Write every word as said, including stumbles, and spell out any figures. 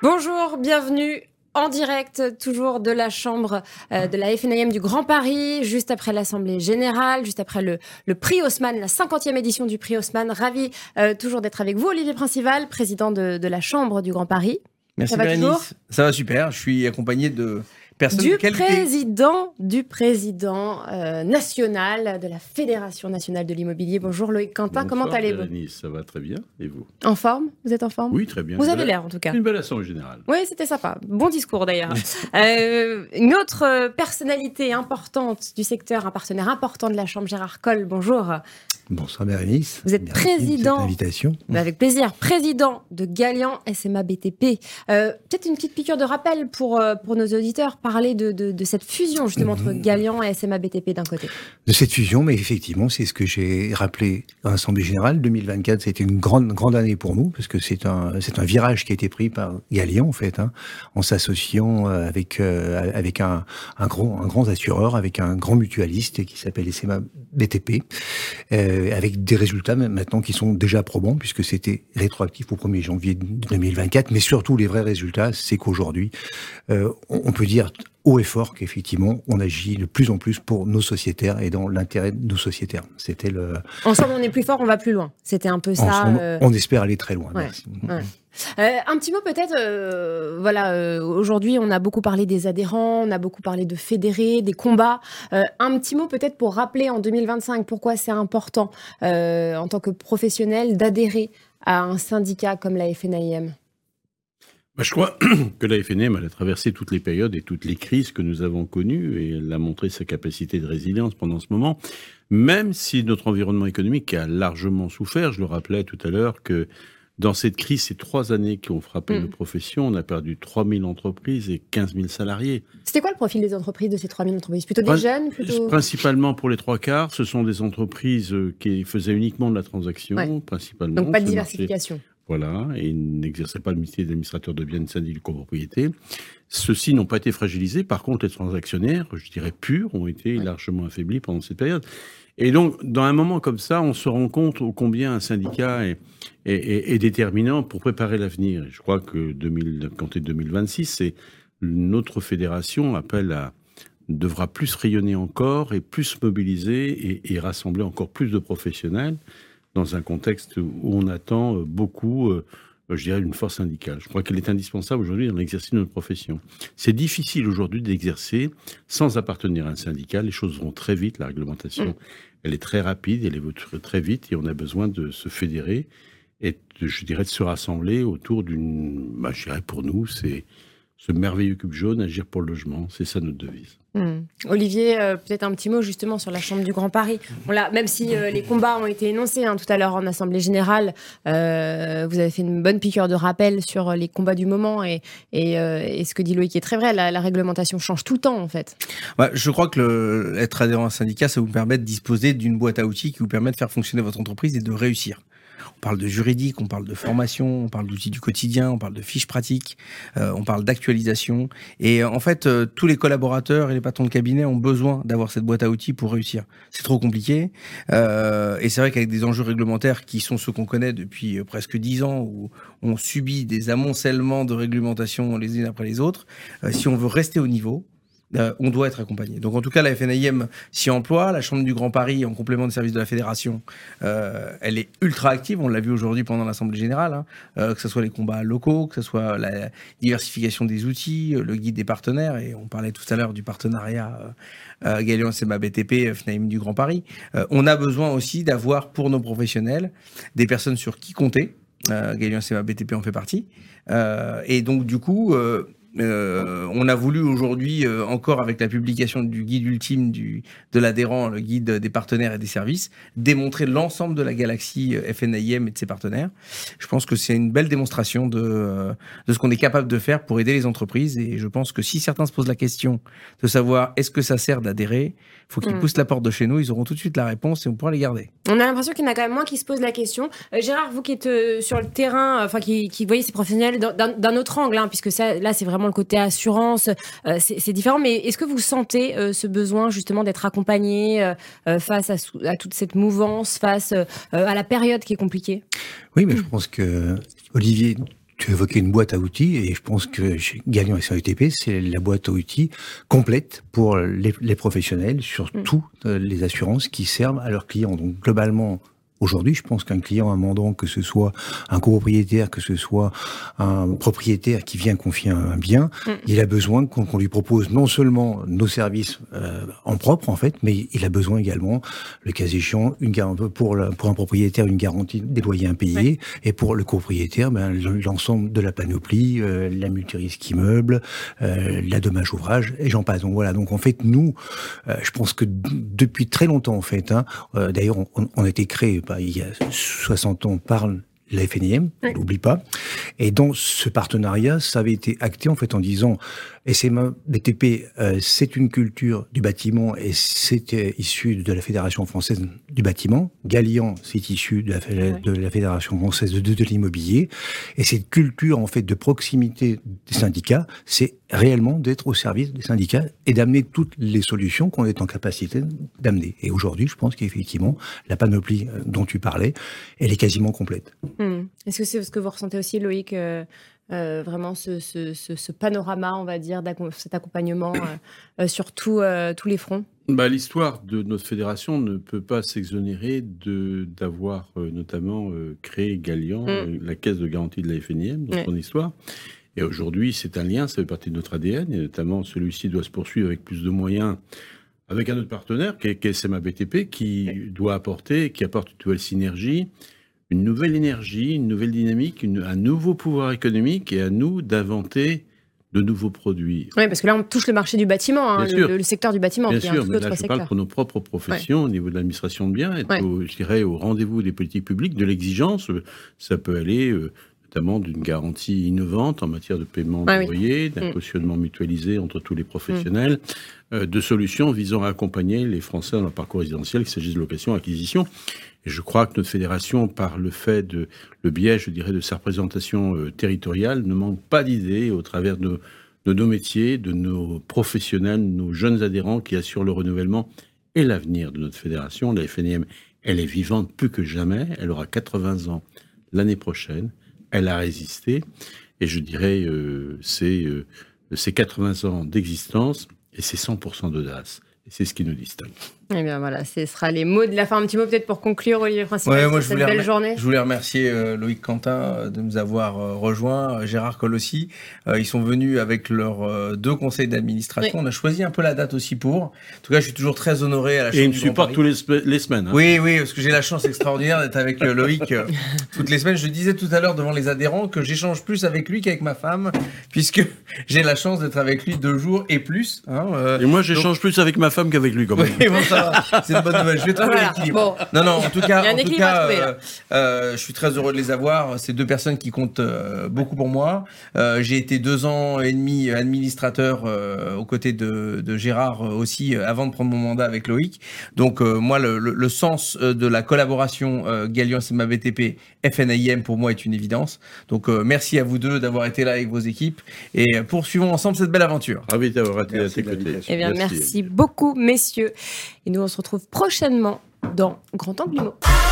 Bonjour, bienvenue en direct, toujours de la chambre euh, de la F N I M du Grand Paris, juste après l'Assemblée Générale, juste après le, le prix Haussmann, la cinquantième édition du prix Haussmann. Ravi euh, toujours d'être avec vous, Olivier Principal, président de, de la chambre du Grand Paris. Merci Ça va Bérénice, toujours ça va super, je suis accompagné de personnes du de qualité. président, du président euh, national de la Fédération nationale de l'immobilier. Bonjour Loïc Quentin, Bonsoir, comment allez-vous? Bérénice, ça va très bien, et vous? En forme? Vous êtes en forme? Oui, très bien. Vous Une avez belle- l'air en tout cas. Une belle assemblée générale. Oui, c'était sympa. Bon discours d'ailleurs. euh, une autre euh, personnalité importante du secteur, un partenaire important de la Chambre, Gérard Coll, bonjour. Bonsoir Bérénice. Vous êtes Merci président. de cette invitation. Mais avec plaisir. Président de Galian S M A B T P. Euh, Peut-être une petite piqûre de rappel pour, euh, pour nos auditeurs, parler de, de, de cette fusion justement entre Galian et S M A B T P d'un côté. De cette fusion, mais effectivement, c'est ce que j'ai rappelé à l'Assemblée Générale. deux mille vingt-quatre, c'était une grande, grande année pour nous, parce que c'est un, c'est un virage qui a été pris par Galian, en fait, hein, en s'associant euh, avec, euh, avec un, un, grand, un grand assureur, avec un grand mutualiste qui s'appelle S M A B T P, euh, avec des résultats maintenant qui sont déjà probants, puisque c'était rétroactif au premier janvier deux mille vingt-quatre, mais surtout les vrais résultats, c'est qu'aujourd'hui, euh, on, on peut dire haut et fort qu'effectivement, on agit de plus en plus pour nos sociétaires et dans l'intérêt de nos sociétaires. C'était le... Ensemble, on est plus fort, on va plus loin. C'était un peu ça. Ensemble, euh, on espère aller très loin. Ouais, Merci. ouais. Euh, un petit mot peut-être, euh, voilà, euh, aujourd'hui on a beaucoup parlé des adhérents, on a beaucoup parlé de fédérés, des combats. Euh, un petit mot peut-être pour rappeler en deux mille vingt-cinq pourquoi c'est important euh, en tant que professionnel d'adhérer à un syndicat comme la F N I M. Bah, je crois que la F N I M elle a traversé toutes les périodes et toutes les crises que nous avons connues, et elle a montré sa capacité de résilience pendant ce moment, même si notre environnement économique a largement souffert. Je le rappelais tout à l'heure que dans cette crise, ces trois années qui ont frappé Mm. nos professions, on a perdu trois mille entreprises et quinze mille salariés. C'était quoi le profil des entreprises de ces trois mille entreprises? Plutôt des Prin- jeunes plutôt... Principalement pour les trois quarts, ce sont des entreprises euh, qui faisaient uniquement de la transaction, Ouais. principalement. Donc pas de Ce marché- diversification. Voilà, et ils n'exerçaient pas le métier d'administrateur de biens de syndic de copropriété. Ceux-ci n'ont pas été fragilisés. Par contre, les transactionnaires, je dirais purs, ont été Ouais. largement affaiblis pendant cette période. Et donc, dans un moment comme ça, on se rend compte ô combien un syndicat est, est, est- est déterminant pour préparer l'avenir. Et je crois que deux mille, quand est deux mille vingt-six, c'est notre fédération appelle à devra plus rayonner encore et plus mobiliser et, et rassembler encore plus de professionnels dans un contexte où on attend euh, beaucoup, euh, je dirais, une force syndicale. Je crois qu'elle est indispensable aujourd'hui dans l'exercice de notre profession. C'est difficile aujourd'hui d'exercer sans appartenir à un syndicat. Les choses vont très vite, la réglementation, Mm. elle est très rapide, elle évolue très- très vite, et on a besoin de se fédérer et, de, je dirais, de se rassembler autour d'une... Bah, je dirais, pour nous, c'est ce merveilleux cube jaune, agir pour le logement. C'est ça notre devise. Hmm. Olivier, euh, peut-être un petit mot justement sur la Chambre du Grand Paris. On l'a, même si euh, les combats ont été énoncés hein, tout à l'heure en Assemblée Générale, euh, vous avez fait une bonne piqûre de rappel sur les combats du moment et, et, euh, et ce que dit Loïc est très vrai, la, la réglementation change tout le temps en fait. Ouais, je crois que le, être adhérent à un syndicat, ça vous permet de disposer d'une boîte à outils qui vous permet de faire fonctionner votre entreprise et de réussir. On parle de juridique, on parle de formation, on parle d'outils du quotidien, on parle de fiches pratiques, euh, on parle d'actualisation. Et euh, en fait, euh, tous les collaborateurs et les patrons de cabinet ont besoin d'avoir cette boîte à outils pour réussir. C'est trop compliqué. Euh, et c'est vrai qu'avec des enjeux réglementaires qui sont ceux qu'on connaît depuis euh, presque dix ans, où on subit des amoncellements de réglementation les unes après les autres, euh, si on veut rester au niveau, Euh, on doit être accompagné. Donc en tout cas, la F N I M s'y emploie. La Chambre du Grand Paris, en complément des services de la Fédération, euh, elle est ultra active. On l'a vu aujourd'hui pendant l'Assemblée Générale, hein, euh, que ce soit les combats locaux, que ce soit la diversification des outils, euh, le guide des partenaires, et on parlait tout à l'heure du partenariat euh, euh, Galian S M A B T P, F N I M du Grand Paris. Euh, on a besoin aussi d'avoir pour nos professionnels des personnes sur qui compter. Euh, Galian S M A B T P en fait partie. Euh, et donc du coup... Euh, Euh, on a voulu aujourd'hui, euh, encore avec la publication du guide ultime du, de l'adhérent, le guide des partenaires et des services, démontrer l'ensemble de la galaxie F N I M et de ses partenaires. Je pense que c'est une belle démonstration de, euh, de ce qu'on est capable de faire pour aider les entreprises. Et je pense que si certains se posent la question de savoir est-ce que ça sert d'adhérer, il faut qu'ils Mmh. poussent la porte de chez nous, ils auront tout de suite la réponse et on pourra les garder. On a l'impression qu'il y en a quand même moins qui se posent la question. Euh, Gérard, vous qui êtes euh, sur le terrain, enfin qui, qui voyez ces professionnels d'un, d'un autre angle, hein, puisque ça, là c'est vraiment le côté assurance, euh, c'est, c'est différent, mais est-ce que vous sentez euh, ce besoin justement d'être accompagné euh, euh, face à, sou- à toute cette mouvance, face euh, à la période qui est compliquée? Oui, mais je pense que Olivier tu évoquais une boîte à outils, et je pense que chez Galian S A E T P, c'est la boîte à outils complète pour les, les professionnels sur mmh. toutes les assurances qui servent à leurs clients. Donc globalement, aujourd'hui, je pense qu'un client, un mandant, que ce soit un copropriétaire, que ce soit un propriétaire qui vient confier un bien, mmh. il a besoin qu'on, qu'on lui propose non seulement nos services euh, en propre, en fait, mais il a besoin également, le cas échéant, une garantie, pour, le, pour un propriétaire, une garantie des loyers impayés, oui. et pour le copropriétaire, ben, l'ensemble de la panoplie, euh, la multirisque immeuble, euh, la dommage ouvrage, et j'en passe. Donc voilà. Donc en fait, nous, euh, je pense que d- depuis très longtemps, en fait, hein, euh, d'ailleurs, on, on a été créé il y a soixante ans par la F N I M, oui. on n'oublie pas. Et dans ce partenariat, ça avait été acté en fait en disant S M A B T P, euh, c'est une culture du bâtiment et c'est euh, issu de la Fédération française du bâtiment. Galian, c'est issu de la, oui. de la Fédération française de, de, de l'immobilier. Et cette culture en fait de proximité des syndicats, c'est réellement d'être au service des syndicats et d'amener toutes les solutions qu'on est en capacité d'amener. Et aujourd'hui, je pense qu'effectivement, la panoplie dont tu parlais, elle est quasiment complète. Mmh. Est-ce que c'est ce que vous ressentez aussi, Loïc, euh, euh, vraiment ce, ce, ce, ce panorama, on va dire, cet accompagnement euh, sur tout, euh, tous les fronts? Bah, l'histoire de notre fédération ne peut pas s'exonérer de, d'avoir euh, notamment euh, créé Galian, mmh. euh, la caisse de garantie de la F N I M, dans ouais. son histoire. Et aujourd'hui, c'est un lien, ça fait partie de notre A D N, et notamment celui-ci doit se poursuivre avec plus de moyens, avec un autre partenaire, qui est S M A B T P, qui ouais. doit apporter, qui apporte une nouvelle synergie, une nouvelle énergie, une nouvelle dynamique, une, un nouveau pouvoir économique, et à nous d'inventer de nouveaux produits. Oui, parce que là, on touche le marché du bâtiment, hein, le, le secteur du bâtiment. Bien qui sûr, est un mais là, je secteur. parle pour nos propres professions, ouais. au niveau de l'administration de biens, être, ouais. au, je dirais, au rendez-vous des politiques publiques, de l'exigence. Ça peut aller... Euh, notamment d'une garantie innovante en matière de paiement ah de loyer, oui. d'un mmh. cautionnement mutualisé entre tous les professionnels, mmh. euh, de solutions visant à accompagner les Français dans leur parcours résidentiel, qu'il s'agisse de location, acquisition. Et je crois que notre fédération, par le fait de, le biais, je dirais, de sa représentation euh, territoriale, ne manque pas d'idées au travers de, de nos métiers, de nos professionnels, nos jeunes adhérents qui assurent le renouvellement et l'avenir de notre fédération. La F N I M, elle est vivante plus que jamais. Elle aura quatre-vingts ans l'année prochaine. Elle a résisté, et je dirais, euh, c'est, euh, c'est quatre-vingts ans d'existence, et c'est cent pour cent d'audace. Et c'est ce qui nous distingue. Eh bien voilà, ce sera les mots de la fin. Un petit mot peut-être pour conclure, Olivier Principal, ouais, moi, cette belle remer- journée. Je voulais remercier euh, Loïc Quentin de nous avoir euh, rejoints, euh, Gérard Coll aussi. Euh, ils sont venus avec leurs euh, deux conseils d'administration. Oui. On a choisi un peu la date aussi pour. En tout cas, je suis toujours très honoré à la Chambre. Et ils me supportent tous les, spe- les semaines. Hein. Oui, oui, parce que j'ai la chance extraordinaire d'être avec euh, Loïc euh, toutes les semaines. Je disais tout à l'heure devant les adhérents que j'échange plus avec lui qu'avec ma femme, puisque j'ai la chance d'être avec lui deux jours et plus. Hein, euh, et moi, j'échange donc... plus avec ma femme qu'avec lui, quand même. Oui, bon, ça va. C'est une bonne nouvelle. Je vais trouver voilà. l'équilibre. Bon. Non, non, en tout cas, en tout cas euh, euh, je suis très heureux de les avoir. C'est deux personnes qui comptent euh, beaucoup pour moi. Euh, j'ai été deux ans et demi administrateur euh, aux côtés de, de Gérard aussi, euh, avant de prendre mon mandat avec Loïc. Donc, euh, moi, le, le, le sens de la collaboration euh, Galian S M A B T P F N I M, pour moi, est une évidence. Donc, euh, merci à vous deux d'avoir été là avec vos équipes. Et poursuivons ensemble cette belle aventure. Ravi d'avoir été à tes côtés. Eh bien, merci, merci beaucoup, messieurs. Et nous, on se retrouve prochainement dans Grand Angle Immo.